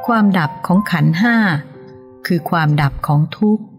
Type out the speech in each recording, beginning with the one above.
ความดับของขันธ์ห้าคือความดับของทุกข์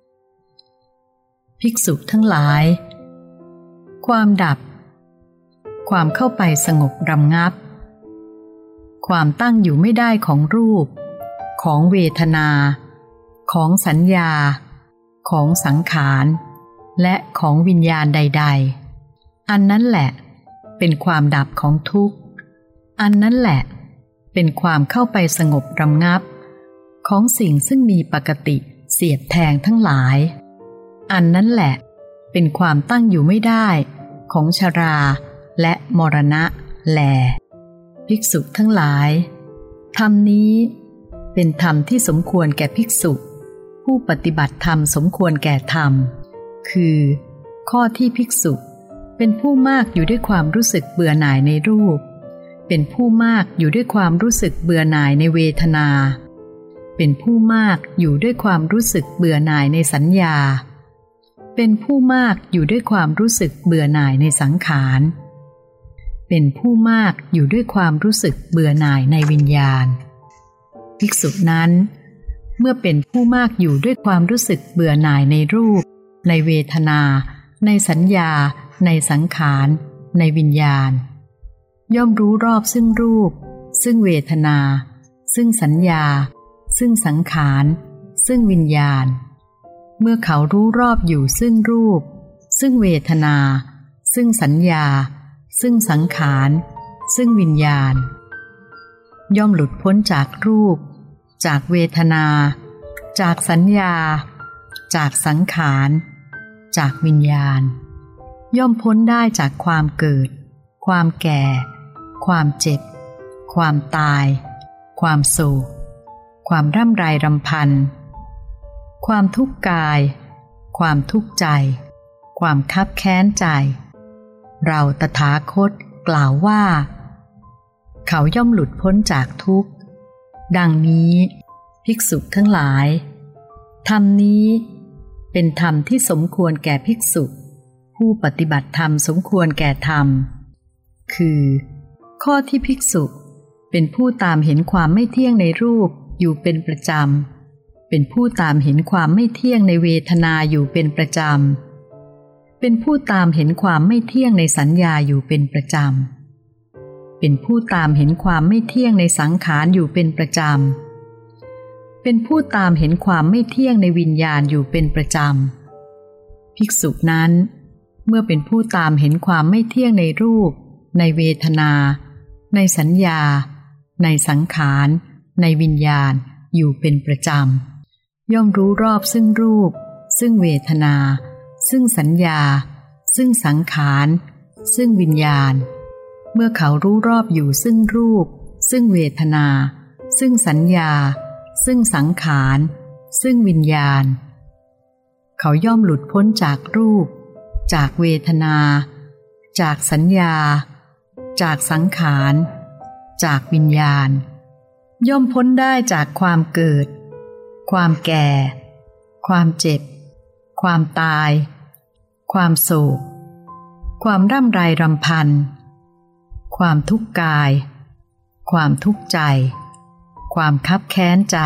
ภิกษุทั้งหลายความดับความเข้าไปสงบระงับความตั้งอยู่ไม่ได้ของรูปของเวทนาของสัญญาของสังขารและของวิญญาณใดๆอันนั้นแหละเป็นความดับของทุกข์อันนั้นแหละเป็นความเข้าไปสงบระงับของสิ่งซึ่งมีปกติเสียดแทงทั้งหลายอันนั้นแหละเป็นความตั้งอยู่ไม่ได้ของชราและมรณะแลภิกษุทั้งหลายธรรมนี้เป็นธรรมที่สมควรแก่ภิกษุผู้ปฏิบัติธรรมสมควรแก่ธรรมคือข้อที่ภิกษุเป็นผู้มากอยู่ด้วยความรู้สึกเบื่อหน่ายในรูปเป็นผู้มากอยู่ด้วยความรู้สึกเบื่อหน่ายในเวทนาเป็นผู้มากอยู่ด้วยความรู้สึกเบื่อหน่ายในสัญญาเป็นผู้มากอยู่ด้วยความรู้สึกเบื่อหน่ายในสังขารเป็นผู้มากอยู่ด้วยความรู้สึกเบื่อหน่ายในวิญญาณภิกษุนั้นเมื่อเป็นผู้มากอยู่ด้วยความรู้สึกเบื่อหน่ายในรูปในเวทนาในสัญญาในสังขารในวิญญาณย่อมรู้รอบซึ่งรูปซึ่งเวทนาซึ่งสัญญาซึ่งสังขารซึ่งวิญญาณเมื่อเขารู้รอบอยู่ซึ่งรูปซึ่งเวทนาซึ่งสัญญาซึ่งสังขารซึ่งวิญญาณย่อมหลุดพ้นจากรูปจากเวทนาจากสัญญาจากสังขารจากวิญญาณย่อมพ้นได้จากความเกิดความแก่ความเจ็บความตายความโศกความร่ำไรรำพันความทุกข์กายความทุกข์ใจความคับแค้นใจเราตถาคตกล่าวว่าเขาย่อมหลุดพ้นจากทุกข์ดังนี้ภิกษุทั้งหลายธรรมนี้เป็นธรรมที่สมควรแก่ภิกษุผู้ปฏิบัติธรรมสมควรแก่ธรรมคือข้อที่ภิกษุเป็นผู้ตามเห็นความไม่เที่ยงในรูปอยู่เป็นประจำเป็นผู้ตามเห็นความไม่เที่ยงในเวทนาอยู่เป็นประจำเป็นผู้ตามเห็นความไม่เที่ยงในสัญญาอยู่เป็นประจำเป็นผู้ตามเห็นความไม่เที่ยงในสังขารอยู่เป็นประจำเป็นผู้ตามเห็นความไม่เที่ยงในวิญญาณอยู่เป็นประจำภิกษุนั้นเมื่อเป็นผู้ตามเห็นความไม่เที่ยงในรูปในเวทนาในสัญญาในสังขารในวิญญาณอยู่เป็นประจำย่อมรู้รอบซึ่งรูปซึ่งเวทนาซึ่งสัญญาซึ่งสังขารซึ่งวิญญาณเมื่อเขารู้รอบอยู่ซึ่งรูปซึ่งเวทนาซึ่งสัญญาซึ่งสังขารซึ่งวิญญาณเขาย่อมหลุดพ้นจากรูปจากเวทนาจากสัญญาจากสังขารจากวิญญาณย่อมพ้นได้จากความเกิดความแก่ความเจ็บความตายความโศกความร่ำไรรำพันความทุกข์กายความทุกข์ใจความคับแค้นใจ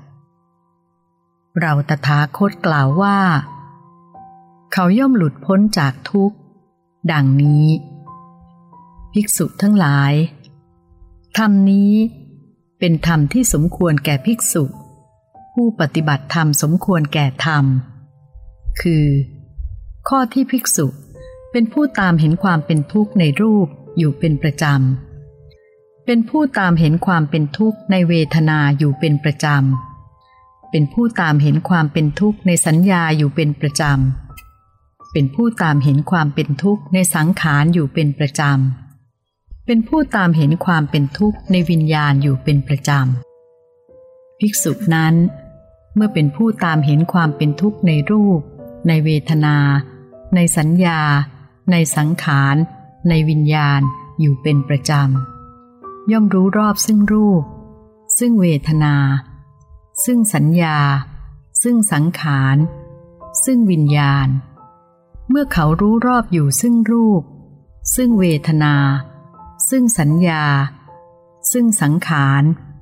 เราตถาคตกล่าวว่าเขาย่อมหลุดพ้นจากทุกข์ดังนี้ภิกษุทั้งหลายธรรมนี้เป็นธรรมที่สมควรแก่ภิกษุผู้ปฏิบัติธรรมสมควรแก่ธรรมคือข้อที่ภิกษุเป็นผู้ตามเห็นความเป็นทุกข์ในรูปอยู่เป็นประจำเป็นผู้ตามเห็นความเป็นทุกข์ในเวทนาอยู่เป็นประจำเป็นผู้ตามเห็นความเป็นทุกข์ในสัญญาอยู่เป็นประจำเป็นผู้ตามเห็นความเป็นทุกข์ในสังขารอยู่เป็นประจำเป็นผู้ตามเห็นความเป็นทุกข์ในวิญญาณอยู่เป็นประจำภิกษุนั้นเมื่อเป็นผู้ตามเห็นความเป็นทุกข์ในรูปในเวทนาในสัญญาในสังขารในวิญญาณอยู่เป็นประจำย่อมรู้รอบซึ่งรูปซึ่งเวทนาซึ่งสัญญาซึ่งสังขารซึ่งวิญญาณเมื่อเขารู้รอบอยู่ซึ่งรูปซึ่งเวทนาซึ่งสัญญาซึ่งสังขาร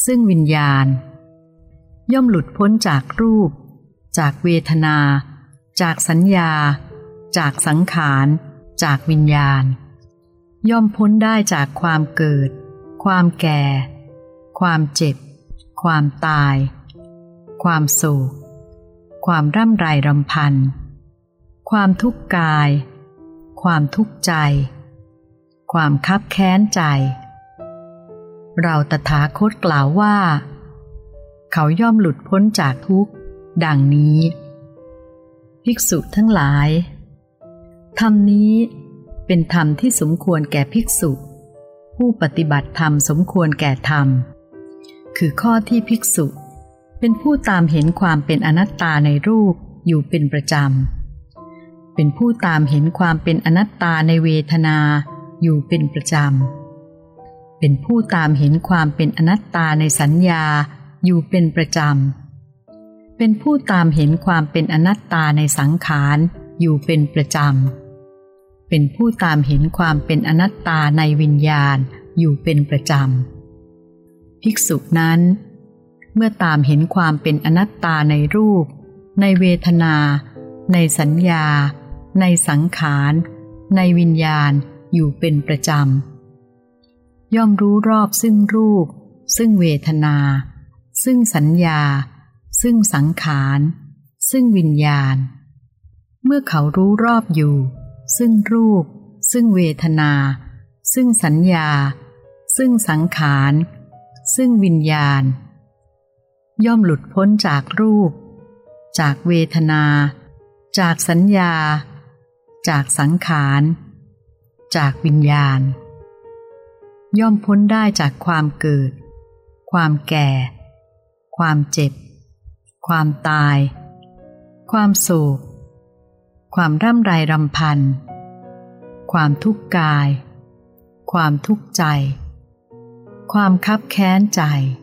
ซึ่งวิญญาณย่อมหลุดพ้นจากรูปจากเวทนาจากสัญญาจากสังขารจากวิญญาณย่อมพ้นได้จากความเกิดความแก่ความเจ็บความตายความโศกความร่ำไรรำพันความทุกข์กายความทุกข์ใจความคับแค้นใจเราตถาคตกล่าวว่าเขาย่อมหลุดพ้นจากทุกข์ดังนี้ภิกษุทั้งหลายธรรมนี้เป็นธรรมที่สมควรแก่ภิกษุผู้ปฏิบัติธรรมสมควรแก่ธรรมคือข้อที่ภิกษุเป็นผู้ตามเห็นความเป็นอนัตตาในรูปอยู่เป็นประจำเป็นผู้ตามเห็นความเป็นอนัตตาในเวทนาอยู่เป็นประจำเป็นผู้ตามเห็นความเป็นอนัตตาในสัญญาอยู่เป็นประจำเป็นผู้ตามเห็นความเป็นอนัตตาในสังขารอยู่เป็นประจำเป็นผู้ตามเห็นความเป็นอนัตตาในวิญญาณอยู่เป็นประจำภิกษุนั้นเมื่อตามเห็นความเป็นอนัตตาในรูปในเวทนาในสัญญาในสังขารในวิญญาณอยู่เป็นประจำย่อมรู้รอบซึ่งรูปซึ่งเวทนาซึ่งสัญญาซึ่งสังขารซึ่งวิญญาณเมื่อเขารู้รอบอยู่ซึ่งรูปซึ่งเวทนาซึ่งสัญญาซึ่งสังขารซึ่งวิญญาณย่อมหลุดพ้นจากรูปจากเวทนาจากสัญญาจากสังขารจากวิญญาณย่อมพ้นได้จากความเกิดความแก่ความเจ็บความตายความโศกความร่ำไรรำพันความทุกข์กายความทุกข์ใจความคับแค้นใจ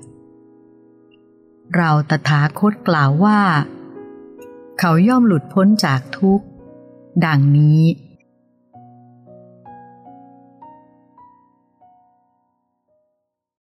เราตถาคตกล่าวว่าเขาย่อมหลุดพ้นจากทุกข์ดังนี้